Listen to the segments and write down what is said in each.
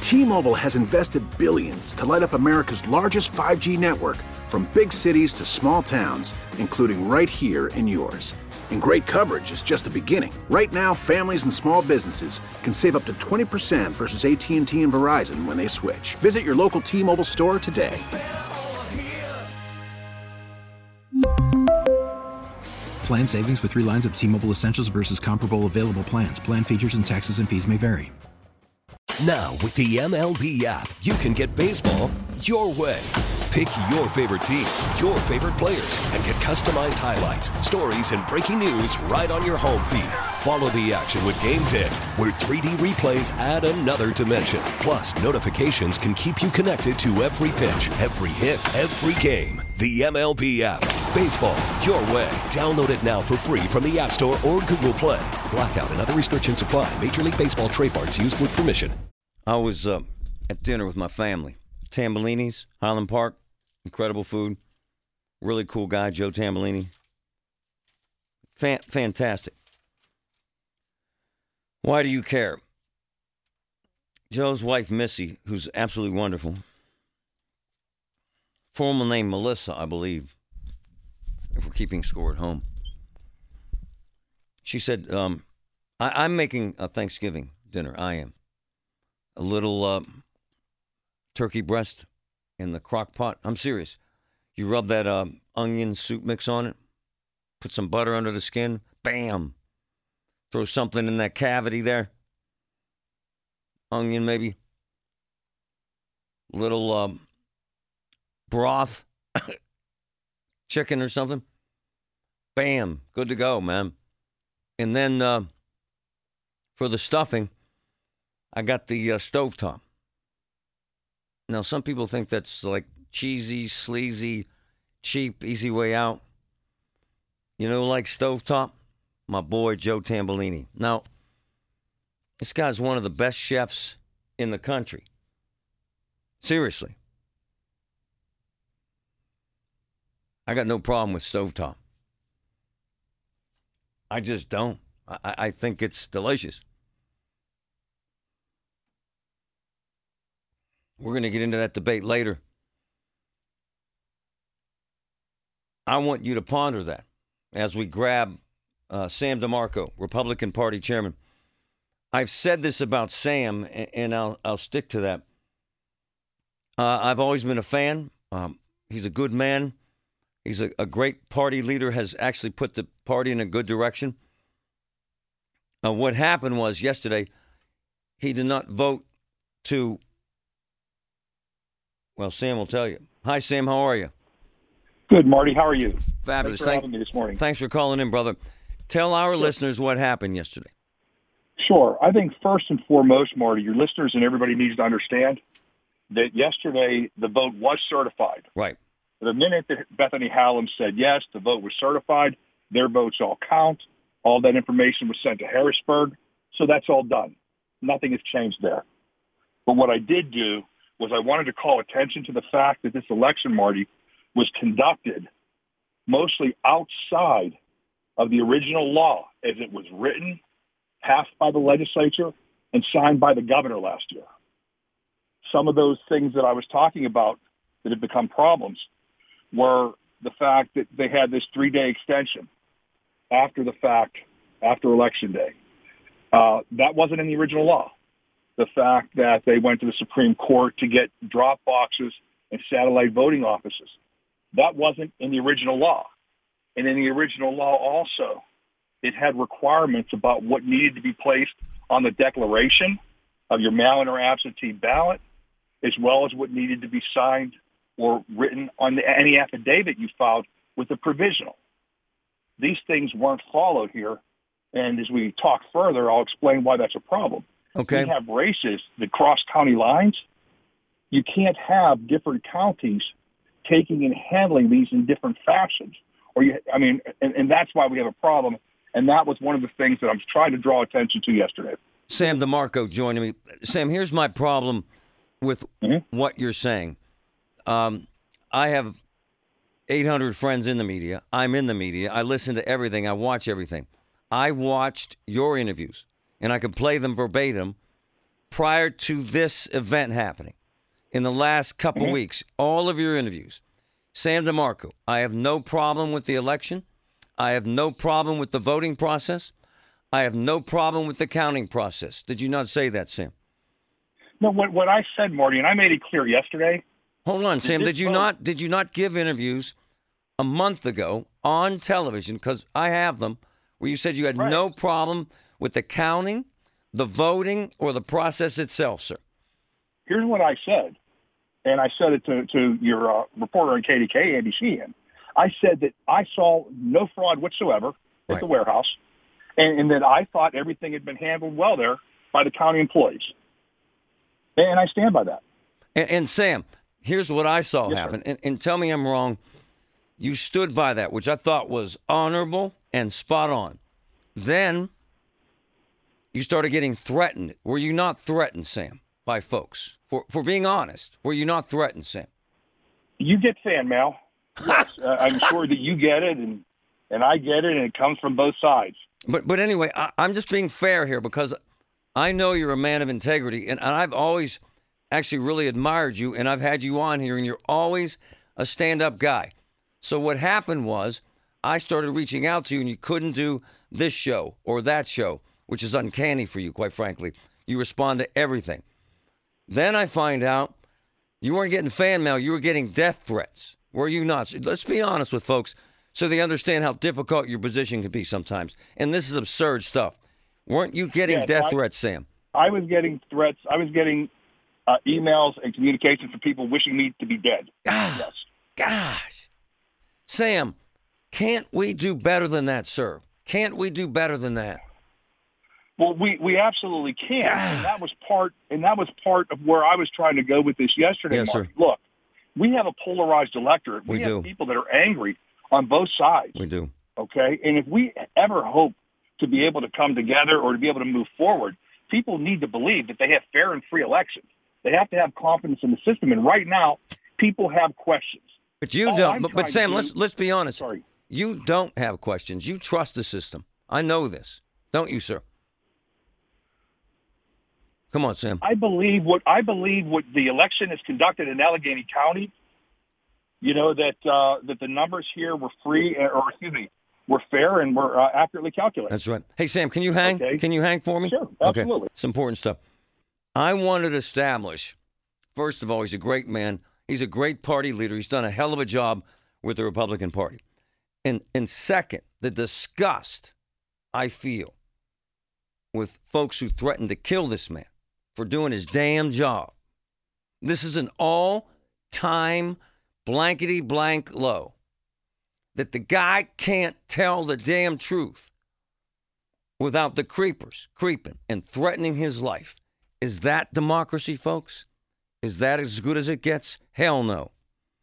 T-Mobile has invested billions to light up America's largest 5G network, from big cities to small towns, including right here in yours. And great coverage is just the beginning. Right now, families and small businesses can save up to 20% versus AT&T and Verizon when they switch. Visit your local T-Mobile store today. Plan savings with 3 lines of T-Mobile Essentials versus comparable available plans. Plan features and taxes and fees may vary. Now, with the MLB app, you can get baseball your way. Pick your favorite team, your favorite players, and get customized highlights, stories, and breaking news right on your home feed. Follow the action with Game Day, where 3D replays add another dimension. Plus, notifications can keep you connected to every pitch, every hit, every game. The MLB app. Baseball your way. Download it now for free from the App Store or Google Play. Blackout and other restrictions apply. Major League Baseball trademarks used with permission. I was at dinner with my family. Tambellini's, Highland Park. Incredible food. Really cool guy, Joe Tambellini. Fantastic. Why do you care? Joe's wife, Missy, who's absolutely wonderful. Formal name, Melissa, I believe, if we're keeping score at home. She said, I'm making a Thanksgiving dinner. I am. A little turkey breast in the crock pot. I'm serious. You rub that onion soup mix on it, put some butter under the skin, bam. Throw something in that cavity there. Onion maybe. Little broth, chicken or something. Bam, good to go, man. And then for the stuffing, I got the stovetop. Now, some people think that's like cheesy, sleazy, cheap, easy way out. You know, like stovetop? My boy, Joe Tambellini. Now, this guy's one of the best chefs in the country. Seriously. I got no problem with stovetop. I just don't. I think it's delicious. We're going to get into that debate later. I want you to ponder that as we grab Sam DeMarco, Republican Party chairman. I've said this about Sam, and I'll stick to that. I've always been a fan. He's a good man. He's a great party leader, has actually put the party in a good direction. What happened was yesterday, he did not vote to... Well, Sam will tell you. Hi, Sam. How are you? Good, Marty. How are you? Fabulous. Thanks for having me this morning. Thanks for calling in, brother. Tell our listeners what happened yesterday. Sure. I think first and foremost, Marty, your listeners and everybody needs to understand that yesterday the vote was certified. Right. The minute that Bethany Hallam said yes, the vote was certified. Their votes all count. All that information was sent to Harrisburg. So that's all done. Nothing has changed there. But what I did do was I wanted to call attention to the fact that this election, Marty, was conducted mostly outside of the original law as it was written, passed by the legislature, and signed by the governor last year. Some of those things that I was talking about that have become problems were the fact that they had this 3-day extension after the fact, after Election Day. That wasn't in the original law. The fact that they went to the Supreme Court to get drop boxes and satellite voting offices. That wasn't in the original law. And in the original law also, it had requirements about what needed to be placed on the declaration of your mail-in or absentee ballot, as well as what needed to be signed or written on any affidavit you filed with the provisional. These things weren't followed here. And as we talk further, I'll explain why that's a problem. Okay. We have races that cross county lines. You can't have different counties taking and handling these in different fashions. And that's why we have a problem. And that was one of the things that I was trying to draw attention to yesterday. Sam DeMarco joining me. Sam, here's my problem with what you're saying. I have 800 friends in the media. I'm in the media. I listen to everything. I watch everything. I watched your interviews, and I can play them verbatim prior to this event happening, in the last couple weeks, all of your interviews, Sam DeMarco, I have no problem with the election. I have no problem with the voting process. I have no problem with the counting process. Did you not say that, Sam? No, what I said, Marty, and I made it clear yesterday. Hold on, Sam. Did you not give interviews a month ago on television, because I have them, where you said you had no problem with the counting, the voting, or the process itself, sir? Here's what I said, and I said it to your reporter on KDK, Andy Sheehan. I said that I saw no fraud whatsoever at the warehouse, and that I thought everything had been handled well there by the county employees. And I stand by that. And Sam, here's what I saw happen, and tell me I'm wrong. You stood by that, which I thought was honorable and spot on. Then you started getting threatened. Were you not threatened, Sam, by folks? For being honest, were you not threatened, Sam? You get fan mail. Yes, I'm sure that you get it, and I get it, and it comes from both sides. But anyway, I'm just being fair here, because I know you're a man of integrity, and I've always actually really admired you, and I've had you on here, and you're always a stand-up guy. So what happened was I started reaching out to you, and you couldn't do this show or that show, which is uncanny for you, quite frankly. You respond to everything. Then I find out you weren't getting fan mail. You were getting death threats. Were you not? Let's be honest with folks so they understand how difficult your position can be sometimes. And this is absurd stuff. Weren't you getting death threats, Sam? I was getting threats. I was getting emails and communications from people wishing me to be dead. Yes. Gosh. Sam, can't we do better than that, sir? Can't we do better than that? Well, we absolutely can. And that was part of where I was trying to go with this yesterday, yes, Mark. Sir. Look, we have a polarized electorate. We have do. People that are angry on both sides. We do. Okay? And if we ever hope to be able to come together or to be able to move forward, people need to believe that they have fair and free elections. They have to have confidence in the system. And right now, people have questions. But you don't. But Sam, let's be honest. Sorry. You don't have questions. You trust the system. I know this. Don't you, sir? Come on, Sam. I believe what the election is conducted in Allegheny County. You know that the numbers here were were fair and were accurately calculated. That's right. Hey, Sam, can you hang? Okay. Can you hang for me? Sure, absolutely. Okay. It's important stuff. I wanted to establish, first of all, he's a great man. He's a great party leader. He's done a hell of a job with the Republican Party. And second, the disgust I feel with folks who threatened to kill this man for doing his damn job. This is an all-time blankety-blank low. That the guy can't tell the damn truth without the creepers creeping and threatening his life. Is that democracy, folks? Is that as good as it gets? Hell no.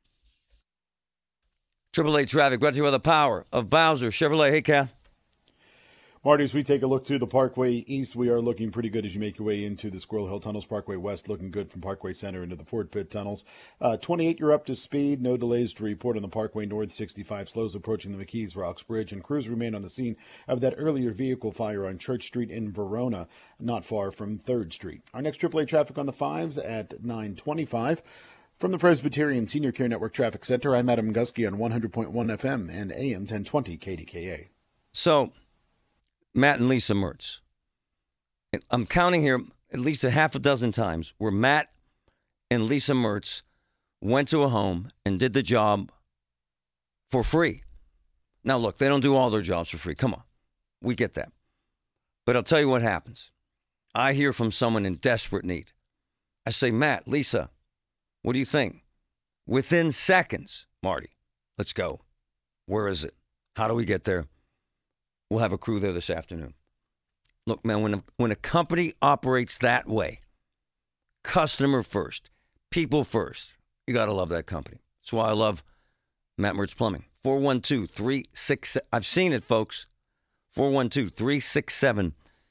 AAA Traffic brought to you by the power of Bowser Chevrolet. Hey, Cal. Marty, as we take a look to the Parkway East, we are looking pretty good as you make your way into the Squirrel Hill Tunnels. Parkway West looking good from Parkway Center into the Ford Pit Tunnels. 28, you're up to speed. No delays to report on the Parkway North. 65 slows approaching the McKees Rocks Bridge. And crews remain on the scene of that earlier vehicle fire on Church Street in Verona, not far from 3rd Street. Our next AAA traffic on the 5s at 9:25. From the Presbyterian Senior Care Network Traffic Center, I'm Adam Gusky on 100.1 FM and AM 1020 KDKA. So, Matt and Lisa Mertz. I'm counting here at least a half a dozen times where Matt and Lisa Mertz went to a home and did the job for free. Now, look, they don't do all their jobs for free. Come on. We get that. But I'll tell you what happens. I hear from someone in desperate need. I say, Matt, Lisa, what do you think? Within seconds, Marty, let's go. Where is it? How do we get there? We'll have a crew there this afternoon. Look, man, when a company operates that way, customer first, people first, you got to love that company. That's why I love Matt Mertz Plumbing. 412-367. I've seen it, folks. 412-367-0815.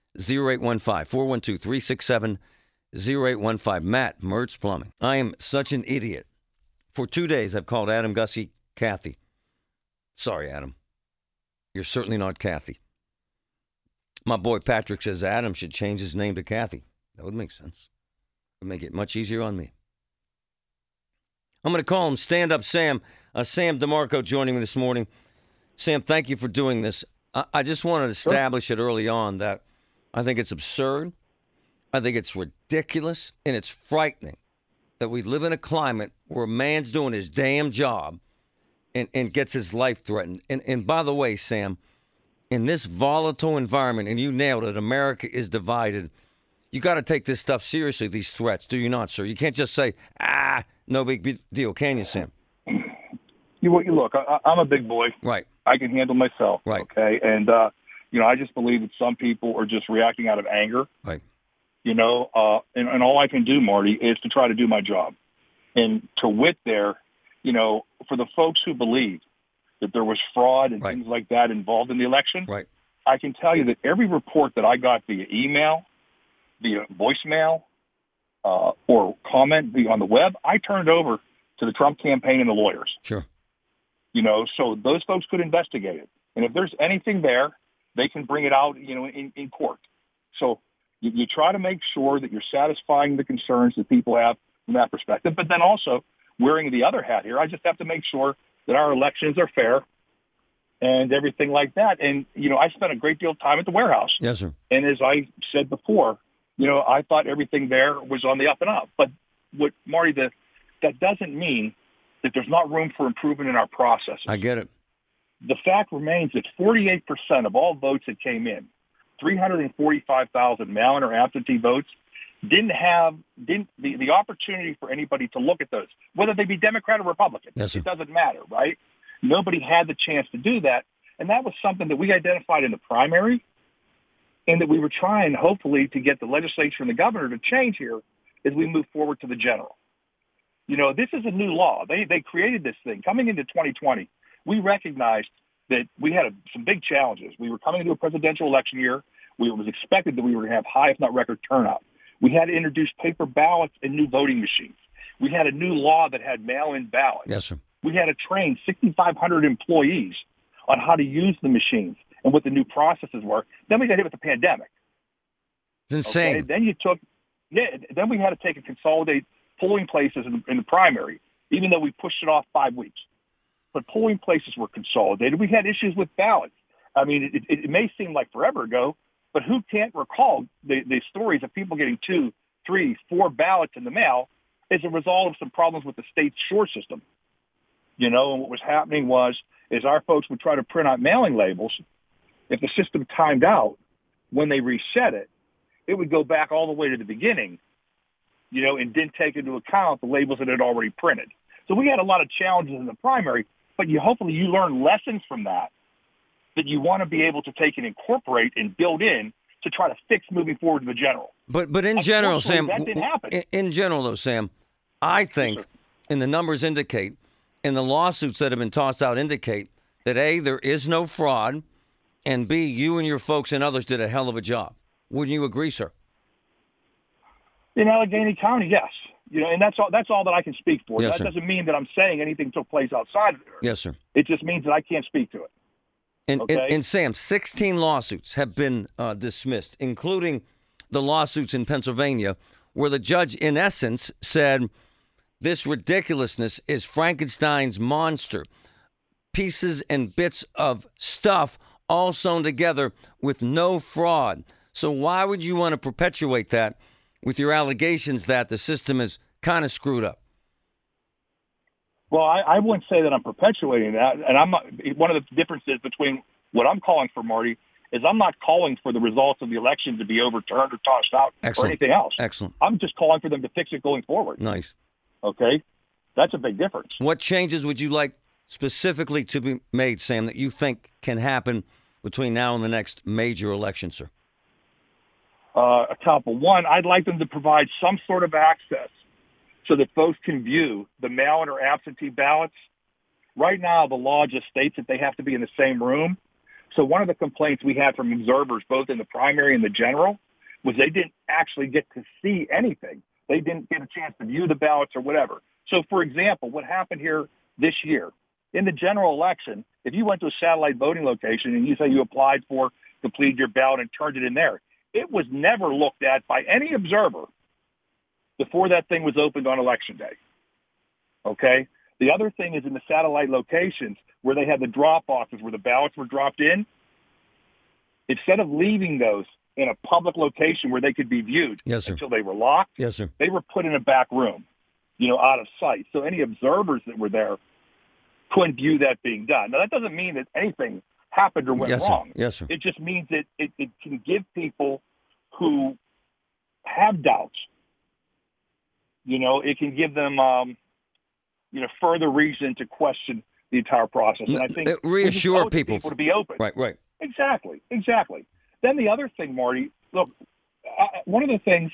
412-367-0815. Matt Mertz Plumbing. I am such an idiot. For 2 days, I've called Adam Gussie Kathy. Sorry, Adam. You're certainly not Kathy. My boy Patrick says Adam should change his name to Kathy. That would make sense. It would make it much easier on me. I'm going to call him Stand Up Sam. Sam DeMarco joining me this morning. Sam, thank you for doing this. I just wanted to establish it early on that I think it's absurd. I think it's ridiculous, and it's frightening that we live in a climate where a man's doing his damn job and gets his life threatened. And by the way, Sam, in this volatile environment, and you nailed it, America is divided. You got to take this stuff seriously, these threats, do you not, sir? You can't just say, no big deal, can you, Sam? Look, I'm a big boy. Right. I can handle myself. Right. Okay. And, I just believe that some people are just reacting out of anger. Right. And all I can do, Marty, is to try to do my job. And to wit there, for the folks who believe that there was fraud and things like that involved in the election, I can tell you that every report that I got via email, via voicemail, or comment on the web, I turned over to the Trump campaign and the lawyers. Sure. So those folks could investigate it. And if there's anything there, they can bring it out, in court. So you try to make sure that you're satisfying the concerns that people have from that perspective. But then also, wearing the other hat here, I just have to make sure that our elections are fair and everything like that. And, I spent a great deal of time at the warehouse. Yes, sir. And as I said before, I thought everything there was on the up and up. But Marty, that doesn't mean that there's not room for improvement in our processes. I get it. The fact remains that 48% of all votes that came in, 345,000 mail-in or absentee votes, didn't the opportunity for anybody to look at those, whether they be Democrat or Republican. Yes, sir. It doesn't matter, right? Nobody had the chance to do that. And that was something that we identified in the primary and that we were trying, hopefully, to get the legislature and the governor to change here as we move forward to the general. This is a new law. They created this thing. Coming into 2020, we recognized that we had some big challenges. We were coming into a presidential election year. It was expected that we were going to have high, if not record, turnout. We had to introduce paper ballots and new voting machines. We had a new law that had mail-in ballots. Yes, sir. We had to train 6,500 employees on how to use the machines and what the new processes were. Then we got hit with the pandemic. It's insane. Okay? Then we had to take and consolidate polling places in the primary, even though we pushed it off 5 weeks. But polling places were consolidated. We had issues with ballots. I mean, it may seem like forever ago, but who can't recall the stories of people getting 2, 3, 4 ballots in the mail as a result of some problems with the state's SURE system? And what was happening is our folks would try to print out mailing labels. If the system timed out, when they reset it, it would go back all the way to the beginning, and didn't take into account the labels that it had already printed. So we had a lot of challenges in the primary, but hopefully you learn lessons from that you want to be able to take and incorporate and build in to try to fix moving forward to the general. But in general, Sam, that didn't happen. In general, though, Sam, I think, and the numbers indicate, and the lawsuits that have been tossed out indicate that A, there is no fraud, and B, you and your folks and others did a hell of a job. Wouldn't you agree, sir? In Allegheny County, yes. And that's all that I can speak for. Yes, that doesn't mean that I'm saying anything took place outside of there. Yes, sir. It just means that I can't speak to it. And Sam, 16 lawsuits have been dismissed, including the lawsuits in Pennsylvania, where the judge, in essence, said this ridiculousness is Frankenstein's monster. Pieces and bits of stuff all sewn together with no fraud. So why would you want to perpetuate that with your allegations that the system is kind of screwed up? Well, I wouldn't say that I'm perpetuating that. And I'm not, one of the differences between what I'm calling for, Marty, is I'm not calling for the results of the election to be overturned or tossed out or anything else. Excellent. I'm just calling for them to fix it going forward. Nice. Okay? That's a big difference. What changes would you like specifically to be made, Sam, that you think can happen between now and the next major election, sir? A couple. One, I'd like them to provide some sort of access so that folks can view the mail-in or absentee ballots. Right now, the law just states that they have to be in the same room. So one of the complaints we had from observers, both in the primary and the general, was they didn't actually get to see anything. They didn't get a chance to view the ballots or whatever. So, for example, what happened here this year, in the general election, if you went to a satellite voting location and you say you applied for, completed your ballot and turned it in there, It was never looked at by any observer before that thing was opened on Election Day. Okay? The other thing is in the satellite locations where they had the drop boxes where the ballots were dropped in, instead of leaving those in a public location where they could be viewed until they were locked, they were put in a back room, out of sight. So any observers that were there couldn't view that being done. Now, that doesn't mean that anything happened or went wrong. Yes, sir. It just means that it can give people who have doubts, it can give them, further reason to question the entire process. And I think reassure people to be open. Right. Exactly. Then the other thing, Marty, look, one of the things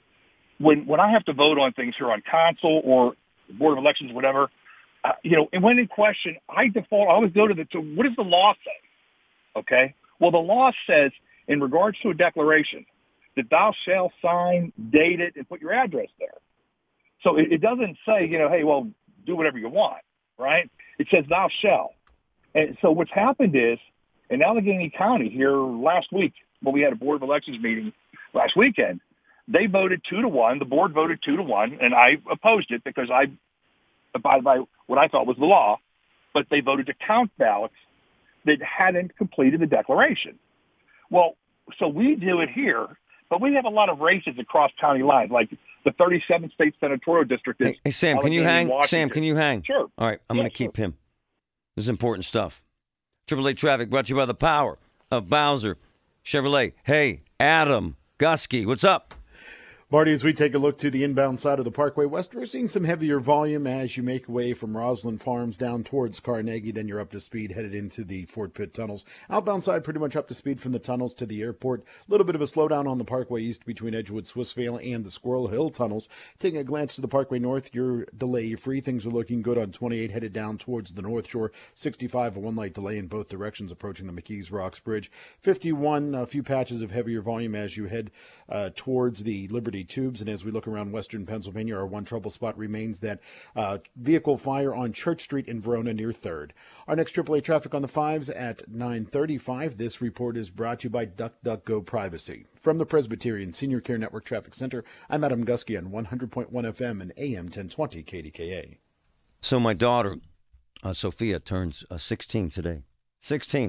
when I have to vote on things here on council or Board of Elections, whatever, and when in question, I always go to what does the law say? Okay. Well, the law says in regards to a declaration that thou shalt sign, date it, and put your address there. So it doesn't say, hey, well, do whatever you want, right? It says thou shalt. And so what's happened is in Allegheny County here last week, when we had a Board of Elections meeting last weekend, they voted 2-1. The board voted 2-1, and I opposed it because I abided by what I thought was the law, but they voted to count ballots that hadn't completed the declaration. Well, so we do it here, but we have a lot of races across county lines, like the 37th state senatorial district is. Hey, Sam, can you hang? Washington. Sam, can you hang? Sure. All right, I'm going to keep him. This is important stuff. AAA Traffic brought to you by the power of Bowser Chevrolet. Hey, Adam Gusky, what's up? Marty, as we take a look to the inbound side of the Parkway West, we're seeing some heavier volume as you make way from Roslyn Farms down towards Carnegie. Then you're up to speed, headed into the Fort Pitt tunnels. Outbound side, pretty much up to speed from the tunnels to the airport. A little bit of a slowdown on the Parkway East between Edgewood, Swissvale, and the Squirrel Hill tunnels. Taking a glance to the Parkway North, you're delay-free. Things are looking good on 28, headed down towards the North Shore. 65, a one-light delay in both directions approaching the McKees Rocks Bridge. 51, a few patches of heavier volume as you head towards the Liberty Tubes. And as we look around western Pennsylvania, our one trouble spot remains that vehicle fire on Church Street in Verona near 3rd. Our next AAA traffic on the 5s at 9:35. This report is brought to you by DuckDuckGo Privacy. From the Presbyterian Senior Care Network Traffic Center, I'm Adam Gusky on 100.1 FM and AM 1020 KDKA. So my daughter, Sophia, turns 16 today. 16.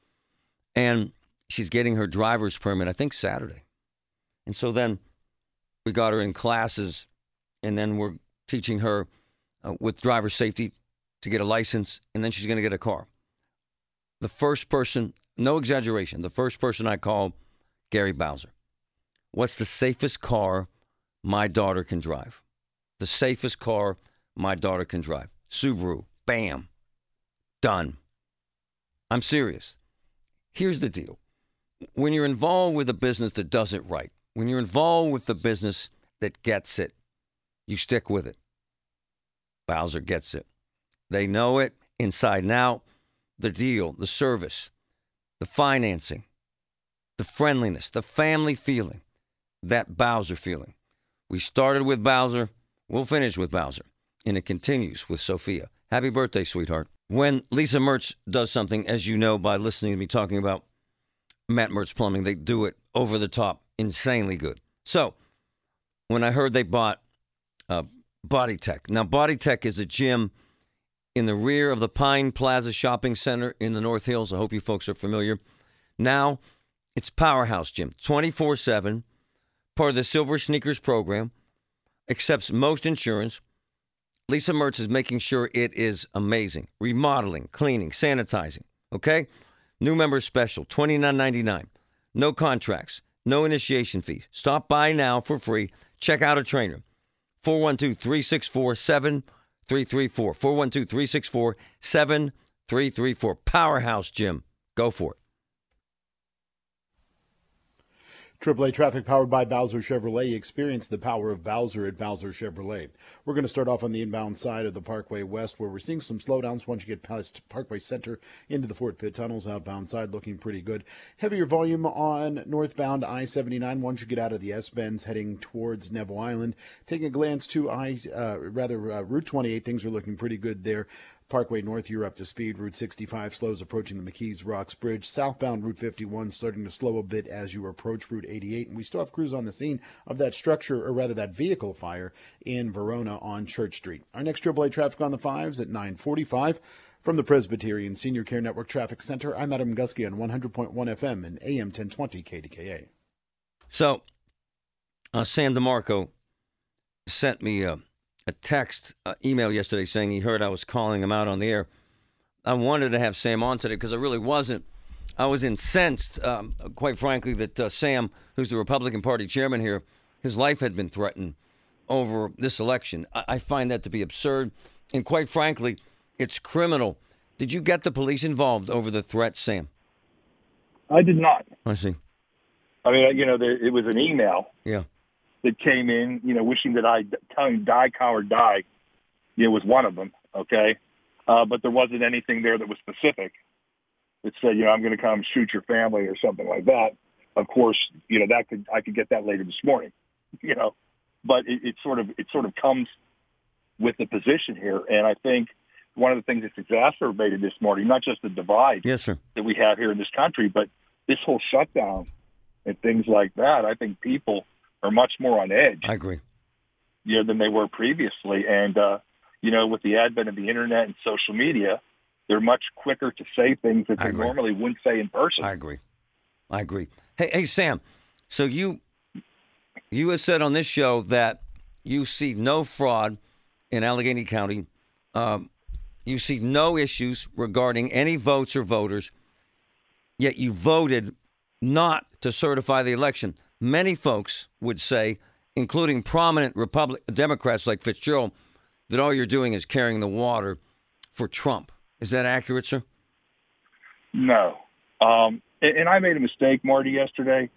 And she's getting her driver's permit, I think, Saturday. And so then we got her in classes, and then we're teaching her with driver safety to get a license, and then she's going to get a car. The first person, no exaggeration, the first person I called, Gary Bowser. What's the safest car my daughter can drive? The safest car my daughter can drive. Subaru. Bam. Done. I'm serious. Here's the deal. When you're involved with a business that does it right, when you're involved with the business that gets it, you stick with it. Bowser gets it. They know it inside and out. The deal, the service, the financing, the friendliness, the family feeling, that Bowser feeling. We started with Bowser. We'll finish with Bowser. And it continues with Sophia. Happy birthday, sweetheart. When Lisa Mertz does something, as you know by listening to me talking about Matt Mertz Plumbing, they do it over the top. Insanely good. So, when I heard they bought Body Tech. Now, Body Tech is a gym in the rear of the Pine Plaza Shopping Center in the North Hills. I hope you folks are familiar. Now, it's Powerhouse Gym, 24/7, part of the Silver Sneakers program, accepts most insurance. Lisa Mertz is making sure it is amazing. Remodeling, cleaning, sanitizing, okay? New member special, $29.99. No contracts. No initiation fees. Stop by now for free. Check out a trainer. 412-364-7334. 412-364-7334. Powerhouse Gym. Go for it. AAA traffic powered by Bowser Chevrolet. Experience the power of Bowser at Bowser Chevrolet. We're going to start off on the inbound side of the Parkway West, where we're seeing some slowdowns once you get past Parkway Center into the Fort Pitt tunnels. Outbound side looking pretty good. Heavier volume on northbound I-79 once you get out of the S-Bends heading towards Neville Island. Taking a glance to Route 28, things are looking pretty good there. Parkway North, you're up to speed. Route 65 slows approaching the McKees Rocks Bridge. Southbound Route 51 starting to slow a bit as you approach Route 88. And we still have crews on the scene of that structure, or rather that vehicle fire in Verona on Church Street. Our next AAA traffic on the 5s at 9:45. From the Presbyterian Senior Care Network Traffic Center, I'm Adam Gusky on 100.1 FM and AM 1020 KDKA. So, Sam DeMarco sent me a text, email yesterday saying he heard I was calling him out on the air. I wanted to have Sam on today because I really wasn't. I was incensed, quite frankly, that Sam, who's the Republican Party chairman here, his life had been threatened over this election. I find that to be absurd, and quite frankly, it's criminal. Did you get the police involved over the threat, Sam? I did not. I see. I mean, it was an email. Yeah. That came in, wishing that I telling die, coward, die, was one of them. Okay. But there wasn't anything there that was specific. It said, I'm going to come shoot your family or something like that. Of course, I could get that later this morning, but it sort of comes with the position here. And I think one of the things that's exacerbated this morning, not just the divide yes, sir. that we have here in this country, but this whole shutdown and things like that. I think people are much more on edge. I agree. Than they were previously. And, with the advent of the internet and social media, they're much quicker to say things that they normally wouldn't say in person. I agree. Hey, Sam, so you have said on this show that you see no fraud in Allegheny County. You see no issues regarding any votes or voters, yet you voted not to certify the election. Many folks would say, including prominent Democrats like Fitzgerald, that all you're doing is carrying the water for Trump. Is that accurate, sir? No. And I made a mistake, Marty, yesterday.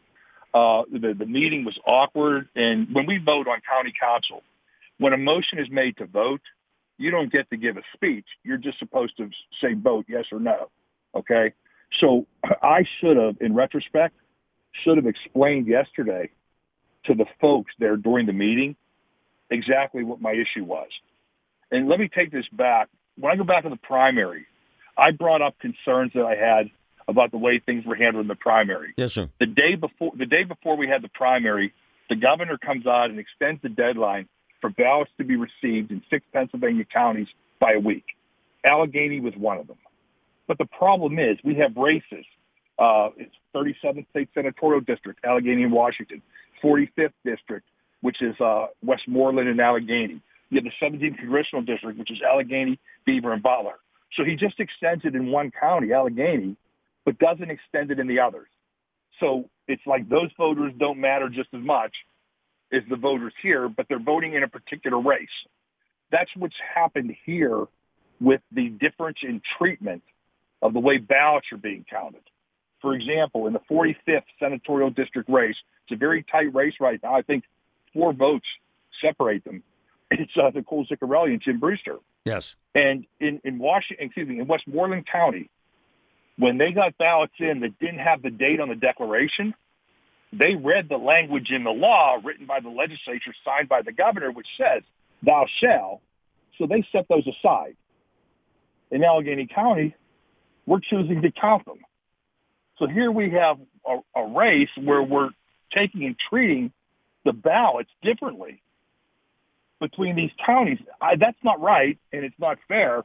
The meeting was awkward. And when we vote on county council, when a motion is made to vote, you don't get to give a speech. You're just supposed to say vote, yes or no. Okay? So I should have, in retrospect, explained yesterday to the folks there during the meeting exactly what my issue was. And let me take this back. When I go back to the primary, I brought up concerns that I had about the way things were handled in the primary. Yes, sir. The day before we had the primary, the governor comes out and extends the deadline for ballots to be received in 6 Pennsylvania counties by a week. Allegheny was one of them. But the problem is we have races. It's 37th State Senatorial District, Allegheny and Washington. 45th District, which is Westmoreland and Allegheny. You have the 17th Congressional District, which is Allegheny, Beaver, and Butler. So he just extends it in one county, Allegheny, but doesn't extend it in the others. So it's like those voters don't matter just as much as the voters here, but they're voting in a particular race. That's what's happened here with the difference in treatment of the way ballots are being counted. For example, in the 45th Senatorial District race, it's a very tight race right now. I think 4 votes separate them. It's Nicole Ziccarelli and Jim Brewster. Yes. And in Westmoreland County, when they got ballots in that didn't have the date on the declaration, they read the language in the law written by the legislature, signed by the governor, which says, thou shall. So they set those aside. In Allegheny County, we're choosing to count them. So here we have a race where we're taking and treating the ballots differently between these counties. That's not right, and it's not fair.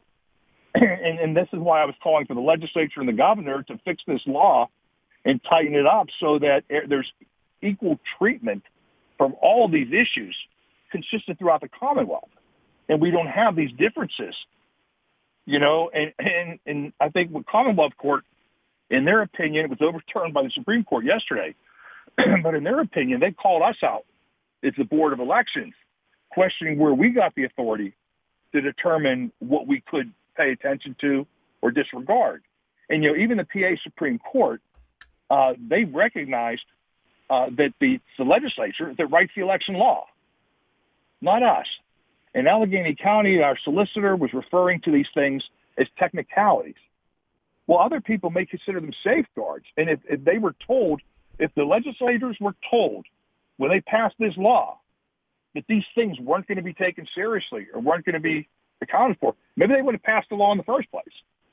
And this is why I was calling for the legislature and the governor to fix this law and tighten it up so that there's equal treatment from all these issues consistent throughout the Commonwealth. And we don't have these differences, and I think with Commonwealth Court, in their opinion, it was overturned by the Supreme Court yesterday, but in their opinion, they called us out as the Board of Elections, questioning where we got the authority to determine what we could pay attention to or disregard. And, even the PA Supreme Court, they recognized that the legislature that writes the election law, not us. In Allegheny County, our solicitor was referring to these things as technicalities. Well, other people may consider them safeguards. And if they were told, if the legislators were told when they passed this law that these things weren't going to be taken seriously or weren't going to be accounted for, maybe they would have passed the law in the first place.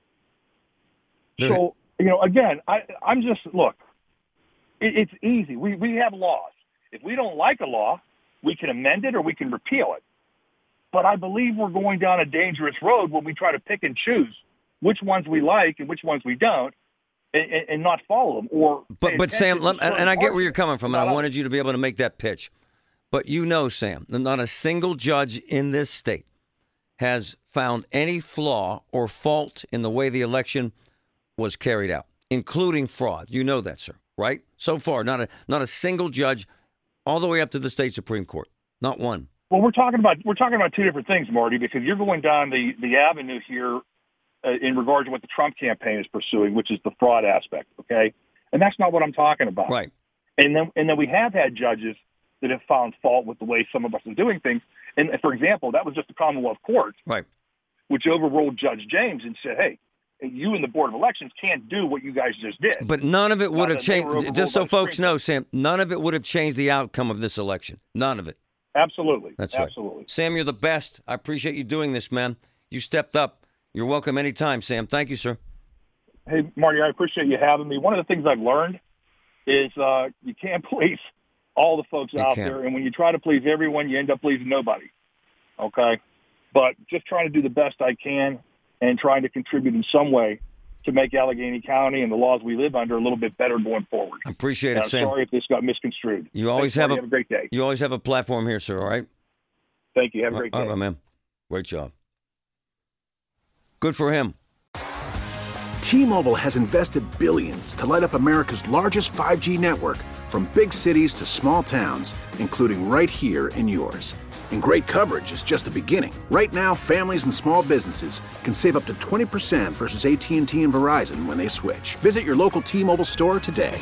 So, again, I'm just, look, it's easy. We have laws. If we don't like a law, we can amend it or we can repeal it. But I believe we're going down a dangerous road when we try to pick and choose which ones we like and which ones we don't, and not follow them. But Sam, and I get where you're coming from, and I wanted you to be able to make that pitch. But Sam, not a single judge in this state has found any flaw or fault in the way the election was carried out, including fraud. You know that, sir, right? So far, not a single judge, all the way up to the state Supreme Court, not one. Well, we're talking about two different things, Marty, because you're going down the avenue here in regard to what the Trump campaign is pursuing, which is the fraud aspect. Okay, and that's not what I'm talking about. Right. And then we have had judges that have found fault with the way some of us are doing things. And for example, that was just the Commonwealth Court, right, which overruled Judge James and said, "Hey, you and the Board of Elections can't do what you guys just did." But none of it would have changed. Just so folks know, Sam, none of it would have changed the outcome of this election. None of it. Absolutely. That's right. Absolutely. Sam, you're the best. I appreciate you doing this, man. You stepped up. You're welcome anytime, Sam. Thank you, sir. Hey, Marty, I appreciate you having me. One of the things I've learned is you can't please all the folks out there. And when you try to please everyone, you end up pleasing nobody. Okay? But just trying to do the best I can and trying to contribute in some way to make Allegheny County and the laws we live under a little bit better going forward. I appreciate it, Sam. I'm sorry if this got misconstrued. You always have a great day. You always have a platform here, sir, all right? Thank you. Have a great day. All right, man. Great job. Good for him. T-Mobile has invested billions to light up America's largest 5G network, from big cities to small towns, including right here in yours. And great coverage is just the beginning. Right now, families and small businesses can save up to 20% versus AT&T and Verizon when they switch. Visit your local T-Mobile store today.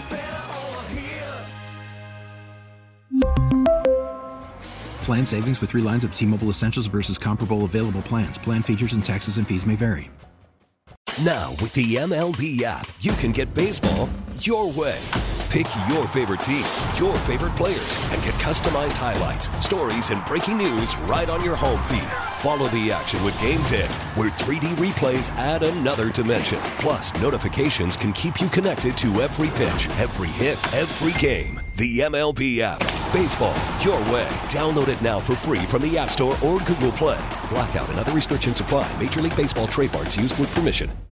Plan savings with 3 lines of T-Mobile Essentials versus comparable available plans. Plan features and taxes and fees may vary. Now, with the MLB app, you can get baseball your way. Pick your favorite team, your favorite players, and get customized highlights, stories, and breaking news right on your home feed. Follow the action with Game Day, where 3D replays add another dimension. Plus, notifications can keep you connected to every pitch, every hit, every game. The MLB app. Baseball your way. Download it now for free from the App Store or Google Play. Blackout and other restrictions apply. Major League Baseball trademarks used with permission.